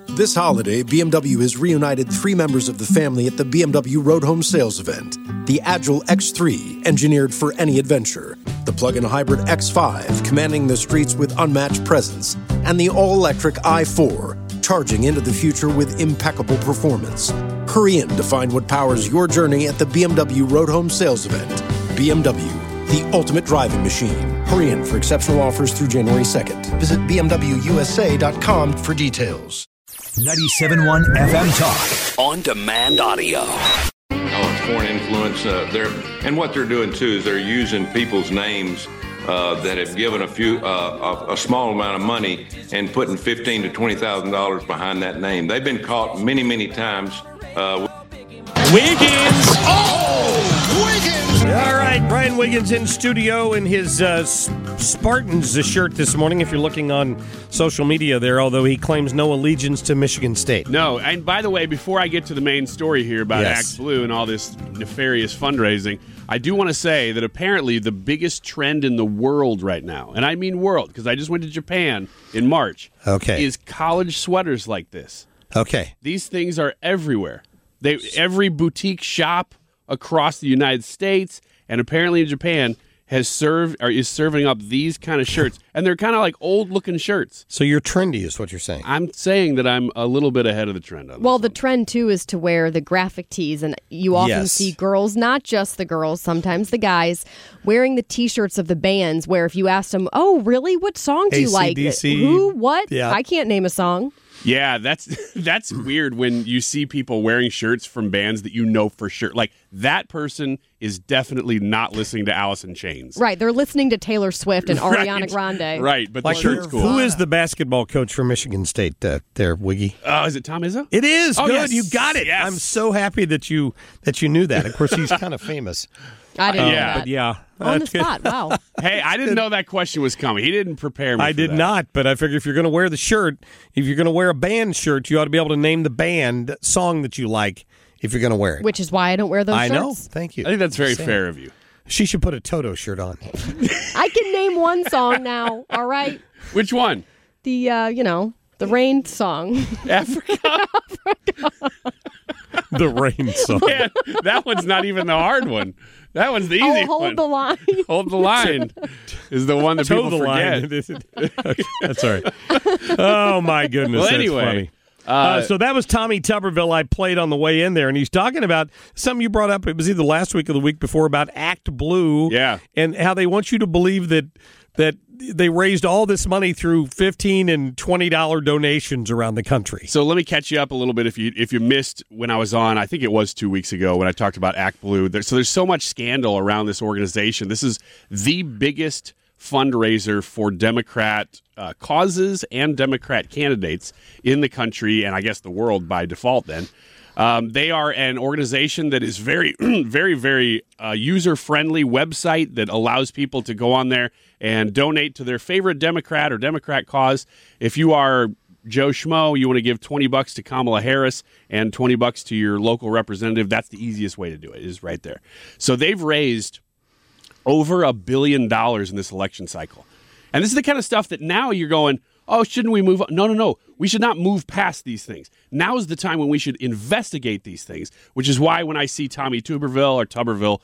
This holiday, BMW has reunited 3 members of the family at the BMW Road Home Sales event. The Agile X3, engineered for any adventure. The plug-in hybrid X5, commanding the streets with unmatched presence. And the all-electric i4, charging into the future with impeccable performance. Hurry in to find what powers your journey at the BMW Road Home Sales event. BMW, the ultimate driving machine. Hurry in for exceptional offers through January 2nd. Visit BMWUSA.com for details. 97.1 FM Talk. On demand audio. It's foreign influence there, and what they're doing too is they're using people's names that have given a small amount of money and putting $15,000 to $20,000 behind that name. They've been caught many times. Wiggins! Oh, Wiggins! All right, Brian Wiggins in studio in his Spartans shirt this morning, if you're looking on social media there, although he claims no allegiance to Michigan State. No, and by the way, before I get to the main story here about Act Blue and all this nefarious fundraising, I do want to say that apparently the biggest trend in the world right now, and I mean world, because I just went to Japan in March, is college sweaters like this. Okay. These things are everywhere. Every boutique shop across the United States and apparently in Japan is serving up these kind of shirts, and they're kind of like old-looking shirts. So you're trendy is what you're saying. I'm saying that I'm a little bit ahead of the trend on this. Well, the trend, too, is to wear the graphic tees, and you often see girls, not just the girls, sometimes the guys, wearing the T-shirts of the bands where if you asked them, oh, really? What song do you like? Who? What? Yeah. I can't name a song. Yeah, that's weird when you see people wearing shirts from bands that you know for sure. Like, that person is definitely not listening to Alice in Chains. Right, they're listening to Taylor Swift and Ariana Grande. Right, but the shirt's cool. Who is the basketball coach for Michigan State there, Wiggy? Is it Tom Izzo? It is. Oh, good. Yes. You got it. Yes. I'm so happy that you knew that. Of course, he's kind of famous. I didn't know that. But yeah. On the spot, wow. Hey, I didn't know that question was coming. He didn't prepare me I did not, but I figure if you're going to wear the shirt, if you're going to wear a band shirt, you ought to be able to name the band song that you like if you're going to wear it. Which is why I don't wear those shirts. I know. Thank you. I think that's very fair of you. She should put a Toto shirt on. I can name one song now, all right? Which one? The, the Rain song. Africa? The Rain song. Yeah, that one's not even the hard one. That one's the easy one. Hold the line. Hold the line is the one that people forget. Okay, that's all right. Oh, my goodness. Well, anyway. That's funny. So that was Tommy Tuberville I played on the way in there, and he's talking about something you brought up. It was either last week or the week before about Act Blue. Yeah. And how they want you to believe that they raised all this money through $15 and $20 donations around the country. So let me catch you up a little bit if you missed when I was on. I think it was 2 weeks ago when I talked about Act Blue. There's so much scandal around this organization. This is the biggest fundraiser for Democrat causes and Democrat candidates in the country, and I guess the world by default then. They are an organization that is very, very, very user-friendly website that allows people to go on there and donate to their favorite Democrat or Democrat cause. If you are Joe Schmo, you want to give $20 to Kamala Harris and $20 to your local representative, that's the easiest way to do it, is right there. So they've raised over $1 billion in this election cycle. And this is the kind of stuff that now you're going, oh, shouldn't we move on? No. We should not move past these things. Now is the time when we should investigate these things, which is why when I see Tommy Tuberville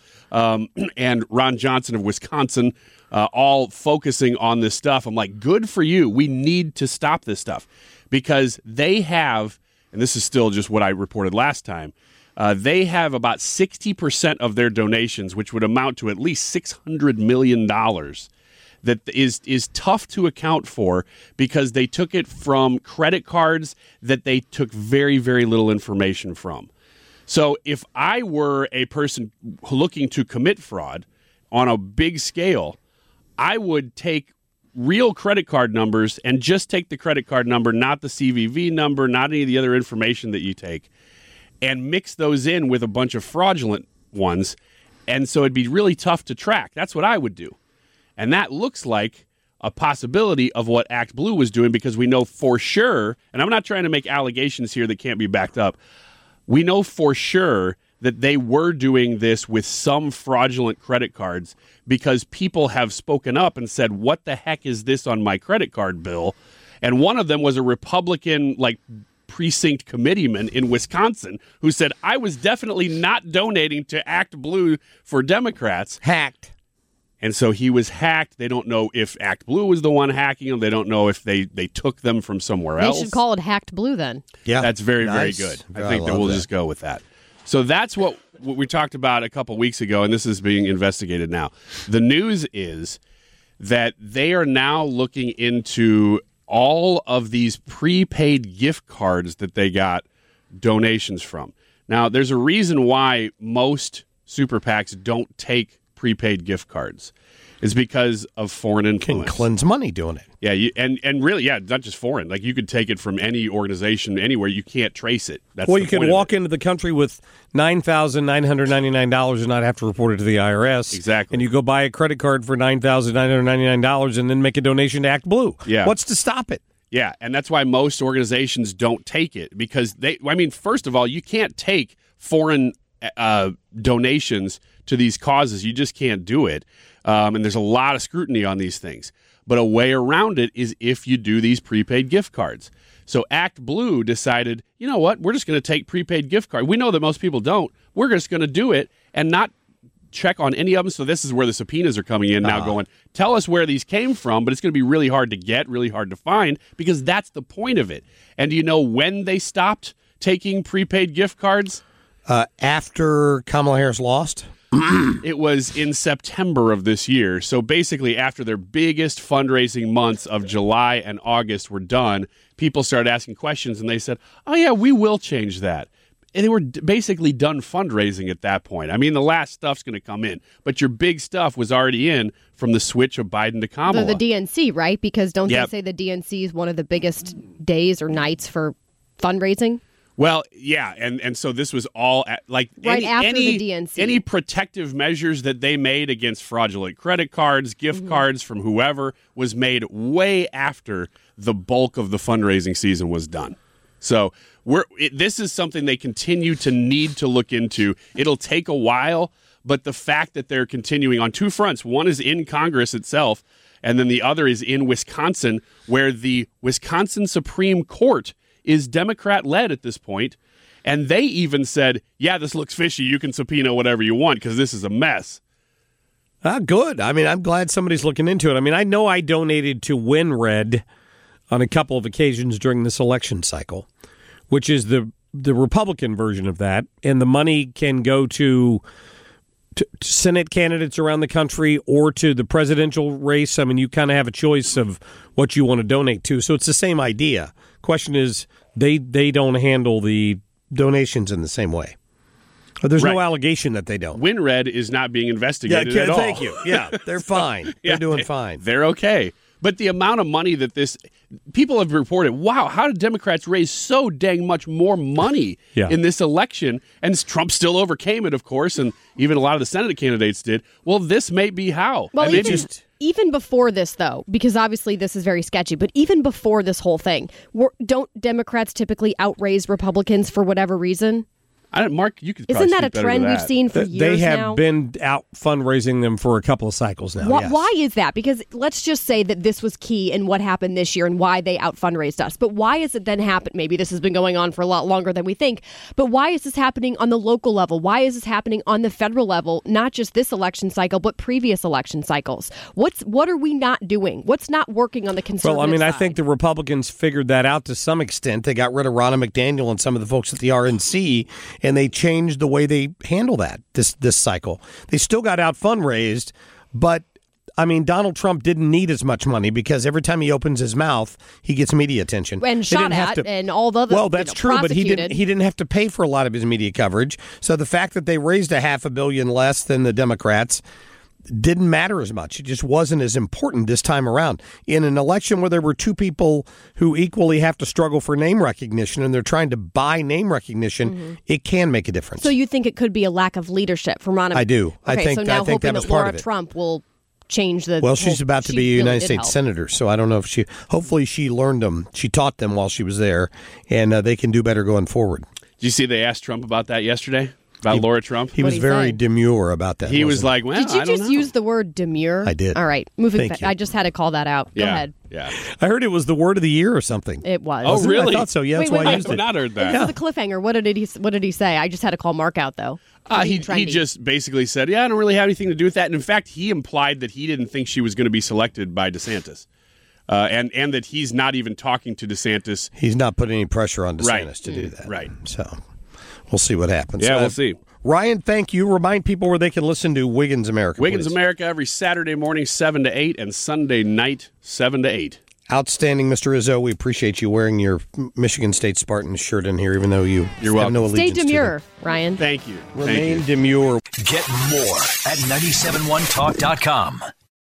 and Ron Johnson of Wisconsin all focusing on this stuff, I'm like, good for you. We need to stop this stuff because they have, and this is still just what I reported last time, they have about 60% of their donations, which would amount to at least $600 million, that is tough to account for because they took it from credit cards that they took very, very little information from. So if I were a person looking to commit fraud on a big scale, I would take real credit card numbers and just take the credit card number, not the CVV number, not any of the other information that you take, and mix those in with a bunch of fraudulent ones. And so it'd be really tough to track. That's what I would do. And that looks like a possibility of what Act Blue was doing because we know for sure, and I'm not trying to make allegations here that can't be backed up, we know for sure that they were doing this with some fraudulent credit cards because people have spoken up and said, what the heck is this on my credit card bill? And one of them was a Republican, precinct committeeman in Wisconsin who said, I was definitely not donating to Act Blue for Democrats. Hacked. And so he was hacked. They don't know if Act Blue was the one hacking him. They don't know if they took them from somewhere else. They should call it Hacked Blue then. Yeah, that's very, very good. I think that we'll just go with that. So that's what we talked about a couple weeks ago, and this is being investigated now. The news is that they are now looking into all of these prepaid gift cards that they got donations from. Now, there's a reason why most super PACs don't take prepaid gift cards. It's because of foreign influence. Can cleanse money doing it. Yeah, and really, not just foreign. Like, you could take it from any organization, anywhere. You can't trace it. That's well, you could walk into the country with $9,999 and not have to report it to the IRS. Exactly. And you go buy a credit card for $9,999 and then make a donation to Act Blue. Yeah. What's to stop it? Yeah, and that's why most organizations don't take it, because first of all, you can't take foreign donations to these causes. You just can't do it. And there's a lot of scrutiny on these things. But a way around it is if you do these prepaid gift cards. So Act Blue decided, you know what, we're just going to take prepaid gift cards. We know that most people don't. We're just going to do it and not check on any of them. So this is where the subpoenas are coming in now going, tell us where these came from, but it's going to be really hard to get, really hard to find, because that's the point of it. And do you know when they stopped taking prepaid gift cards? After Kamala Harris lost? It was in September of this year. So basically, after their biggest fundraising months of July and August were done, people started asking questions, and they said, oh, yeah, we will change that. And they were basically done fundraising at that point. I mean, the last stuff's going to come in, but your big stuff was already in from the switch of Biden to Kamala. The DNC, right? Because don't they say the DNC is one of the biggest days or nights for fundraising? Well, yeah, and so this was all like right after the DNC. Any protective measures that they made against fraudulent credit cards, gift cards from whoever was made way after the bulk of the fundraising season was done. So this is something they continue to need to look into. It'll take a while, but the fact that they're continuing on two fronts, one is in Congress itself, and then the other is in Wisconsin, where the Wisconsin Supreme Court is Democrat-led at this point, and they even said, yeah, this looks fishy. You can subpoena whatever you want because this is a mess. Good. I mean, I'm glad somebody's looking into it. I mean, I know I donated to WinRed on a couple of occasions during this election cycle, which is the Republican version of that, and the money can go to Senate candidates around the country or to the presidential race. I mean, you kind of have a choice of what you want to donate to, so it's the same idea. Question is, they don't handle the donations in the same way. There's no allegation that they don't. WinRed is not being investigated at all. Thank you. Yeah, they're fine. They're doing fine. They're okay. But the amount of money that people have reported, wow, how did Democrats raise so dang much more money in this election? And Trump still overcame it, of course, and even a lot of the Senate candidates did. Well, this may be how. Well, even before this, though, because obviously this is very sketchy, but even before this whole thing, don't Democrats typically outraise Republicans for whatever reason? Mark, you could. Isn't that a trend we've seen for years now? They have been out fundraising them for a couple of cycles now. Why is that? Because let's just say that this was key in what happened this year and why they out fundraised us. But why has it then happened? Maybe this has been going on for a lot longer than we think. But why is this happening on the local level? Why is this happening on the federal level? Not just this election cycle, but previous election cycles. What are we not doing? What's not working on the conservative side? Well, I mean, I think the Republicans figured that out to some extent. They got rid of Ronna McDaniel and some of the folks at the RNC, and they changed the way they handle that this cycle. They still got out fundraised, but I mean, Donald Trump didn't need as much money because every time he opens his mouth, he gets media attention and shot at, and all the other. Well, that's true, but he didn't have to pay for a lot of his media coverage. So the fact that they raised $500 million less than the Democrats didn't matter as much. It just wasn't as important this time around. In an election where there were two people who equally have to struggle for name recognition and they're trying to buy name recognition, it can make a difference. So you think it could be a lack of leadership from Ronna? I do. Okay, I think that was part Laura of it. Trump will change the. Well, she's about to be a United States senator, so I don't know if hopefully she learned them. She taught them while she was there, and they can do better going forward. Did you see they asked Trump about that yesterday? About Laura Trump? He was very demure about that. He was like, well, did you just use the word demure? I did. All right. Moving back. I just had to call that out. Go ahead. Yeah. I heard it was the word of the year or something. It was. Oh, really? I thought so. Yeah, that's why I used it. I've not heard that. This is the cliffhanger. What did he say? I just had to call Mark out, though. He just basically said, I don't really have anything to do with that. And in fact, he implied that he didn't think she was going to be selected by DeSantis. And that he's not even talking to DeSantis. He's not putting any pressure on DeSantis to do that. Right. So we'll see what happens. Yeah, we'll see. Ryan, thank you. Remind people where they can listen to Wiggins America. Wiggins America every Saturday morning, 7 to 8, and Sunday night, 7 to 8. Outstanding, Mr. Izzo. We appreciate you wearing your Michigan State Spartans shirt in here, even though you're have welcome. no allegiance Stay demure, to them. Ryan. Thank you. Remain demure. Get more at 971talk.com.